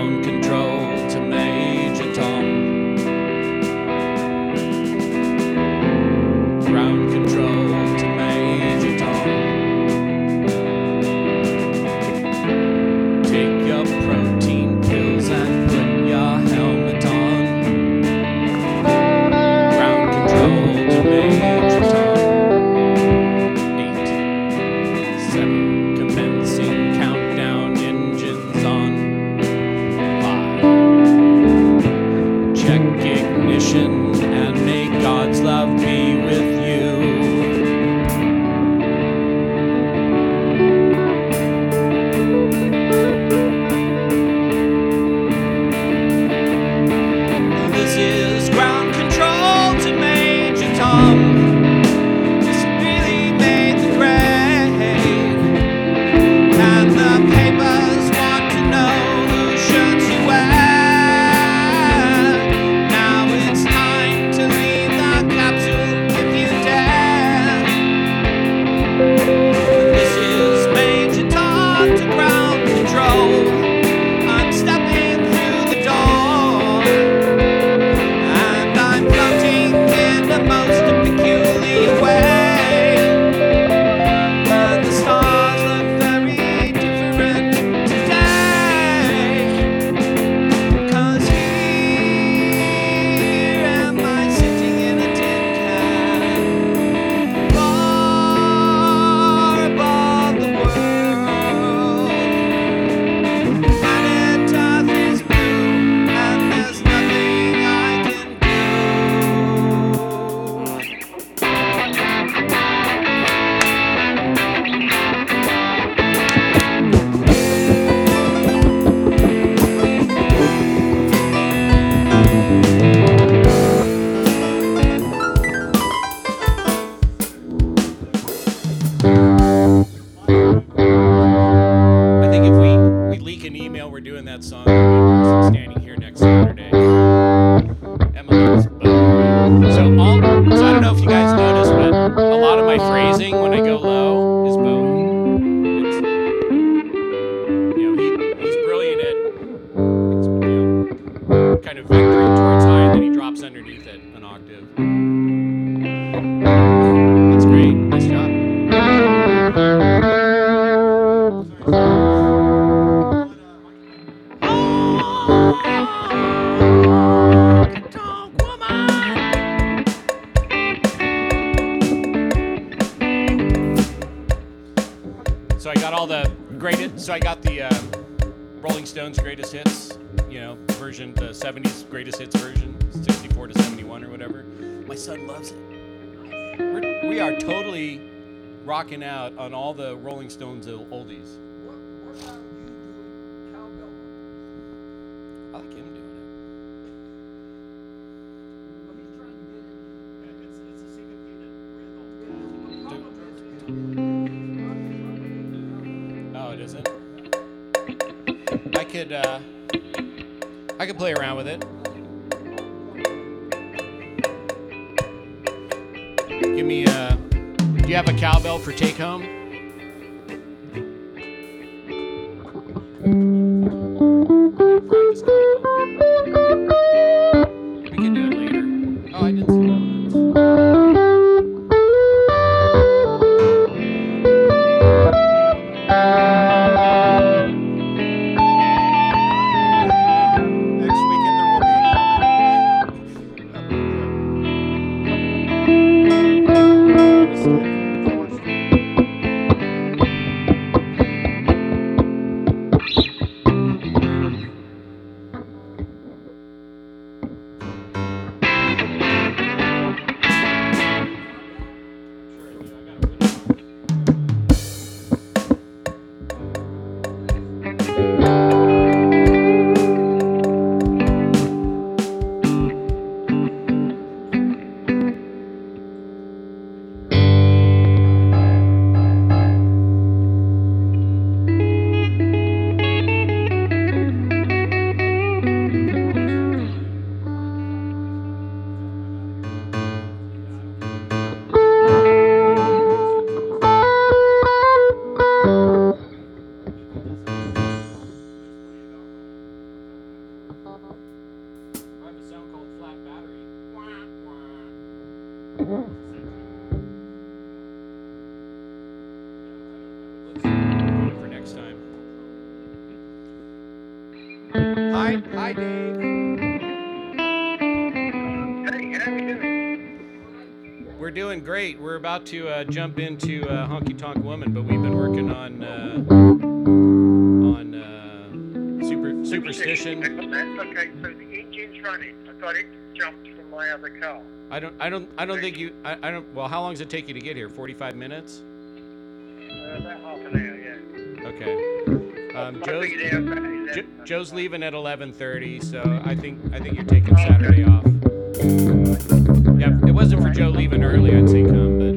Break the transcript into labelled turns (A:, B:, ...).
A: Ground control to Major Tom. Ground control to Major Tom. Take your protein pills and put your helmet on. Ground control to Major Tom. 8, 7, commencing countdown, engines on. 5, check ignition and may God's love be with you. This is ground control to Major Tom. This really made the grade, and the papers want to know whose shirts you wear. Now it's time to leave the capsule if you dare. This is Major Tom to ground control. I'm stepping through the door, and I'm floating in the most peculiar way. And the stars look very different today, 'cause here am I sitting in a tin can, far above the world. Planet Earth is blue, and there's nothing I can do. I think if we leak an email, we're doing that song. There'll be a person standing here next Saturday. Emily's bowing. So I don't know if you guys noticed, but a lot of my phrasing when I go low is bowing. It's, he's brilliant at kind of vectoring towards high, and then he drops underneath it an octave. That's great. Nice job. So I got all the greatest. So I got the Rolling Stones greatest hits, version, the 70s greatest hits version, 64 to 71 or whatever. My son loves it. We are totally rocking out on all the Rolling Stones oldies.
B: What about you doing cowbell?
A: I like him doing
B: But he's trying to get it.
C: It's a secret thing that
A: it. Oh, it isn't? I could play around with it. Give me do you have a cowbell for take home? Practice cowbell. We can do it later. Oh, I didn't see that.
C: next weekend there will be a cowbell.
A: I have a sound called flat battery. For next time.
C: Hi, Dave.
D: Hey, how you doing?
A: We're doing great. We're about to jump into Honky Tonk Woman, but we've been working on Superstition.
D: Okay, so the engine's running. I got it jumped from my other car.
A: I don't think you. I don't. Well, how long does it take you to get here? 45 minutes.
D: About half an hour, yeah.
A: Okay.
D: I'll be there about 11.
A: Joe's leaving at 11:30, so I think you're taking Saturday off. Yeah, if it wasn't for Joe leaving early, I'd say come, but